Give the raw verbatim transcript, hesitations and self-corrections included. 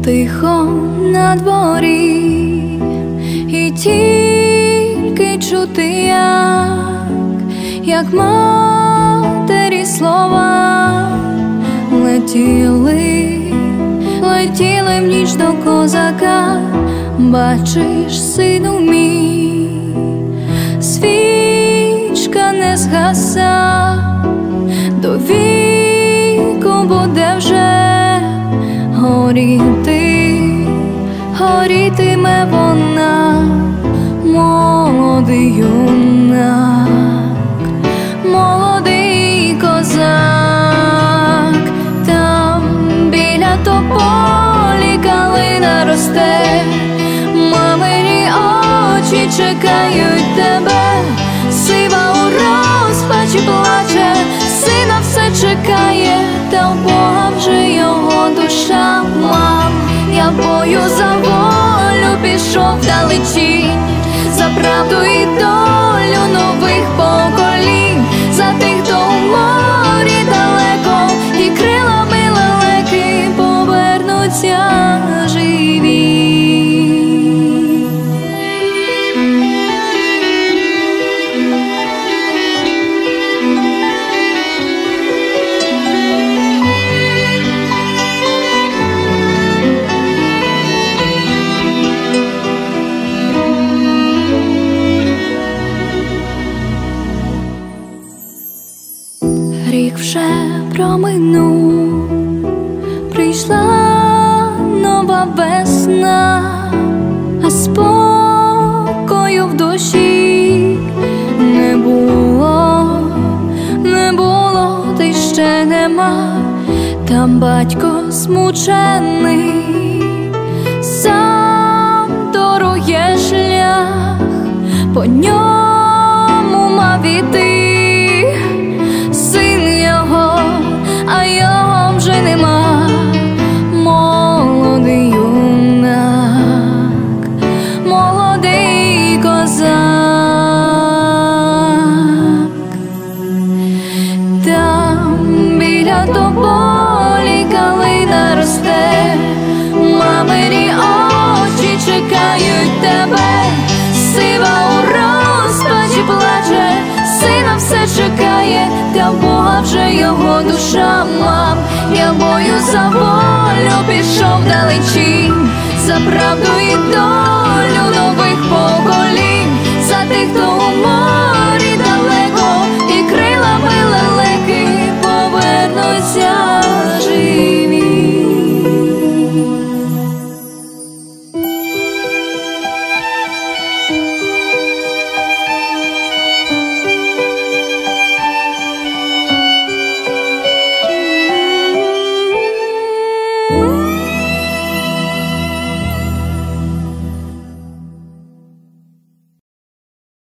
Тихо на дворі, і тільки чути, як, як матері слова летіли, летіли в ніч до козака. Бачиш, сину мій, свічка не згаса, до віку буде вже горіти, горітиме вона, молодий юнак, молодий козак. Там біля тополі калина росте, мамині очі чекають тебе. Сива у розпачі плаче, сина все чекає, та в Бога вже його душа. Мам, я в бою за волю пішов вдалечінь, за правду і долю нових поколінь, за тих, хто у морі далеко, і крилами лелеки повернуться живі. Рік вже проминув, прийшла нова весна, а спокою в душі не було, не було, та й ще нема. Там батько змучений, сам торує шлях, по ньому мав іти а його вже нема. Молодий юнак, молодий козак. Там біля тополі калина росте, мамині очі чекають тебе. Сива у розпачі плаче, сина все чекає, та в Бога вже його душа. Мам, я в бою за волю пішов вдалечінь, за правду і долю